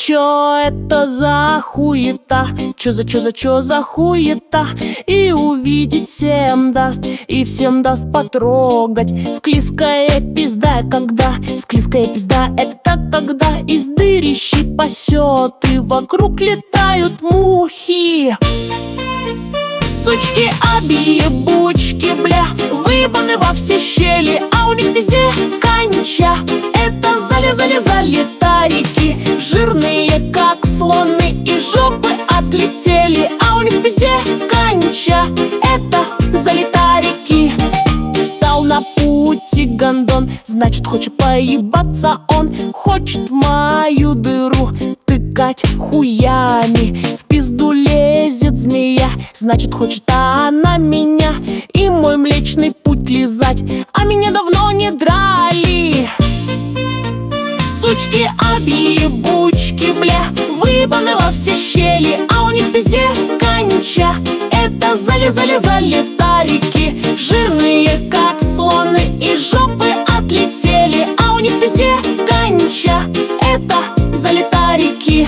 Чё это за хуета? Чё за хуета? И увидеть всем даст, и всем даст потрогать. Склизкая пизда, когда склизкая пизда, это когда из дырищи пасет, и вокруг летают мухи. Сучки, объебучки, бля, выебаны во все щели, а у них везде конча. Это залетарики, жирные как слоны, и жопы отлетели, а у них везде конча. Это залетарики. Встал на пути гондон, значит хочет поебаться он. Хочет в мою дыру тыкать хуями. В пизду лезет змея, значит хочет она меня и мой млечный путь лизать, а меня давно не драли. Сучки, объебучки, бля, выебаны во все щели, а у них везде конча. Это залетарики, жирные как слоны, и жопы отлетели, а у них везде конча. Это залетарики.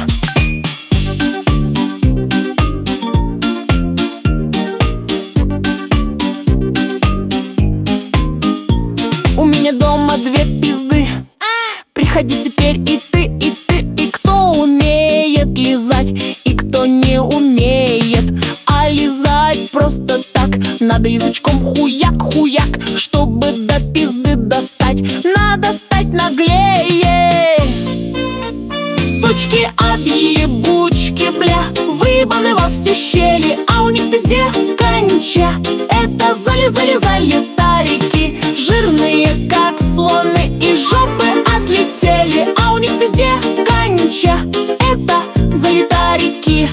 У меня дома две пизды, приходи теперь и ты, и кто умеет лизать, и кто не умеет. А лизать просто так надо язычком хуяк, чтобы до пизды достать, надо стать наглее. Сучки, объебучки, бля, выебаны во все щели, а у них везде конча. Это залетарики, жирные как слоны, и жопы отлетели, а у них везде конча. Это залетарики.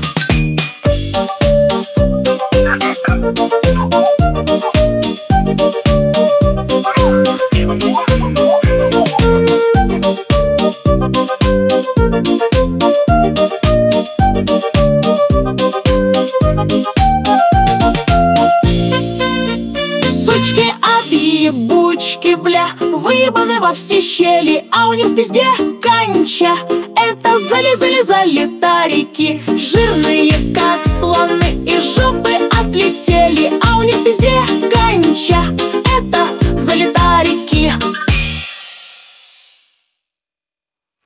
Сучки, объебучки, бля, выебаны во все щели, а у них везде конча. Это залетарики, жирные как слоны, и жопы отлетели, а у них везде конча. Это залетарики.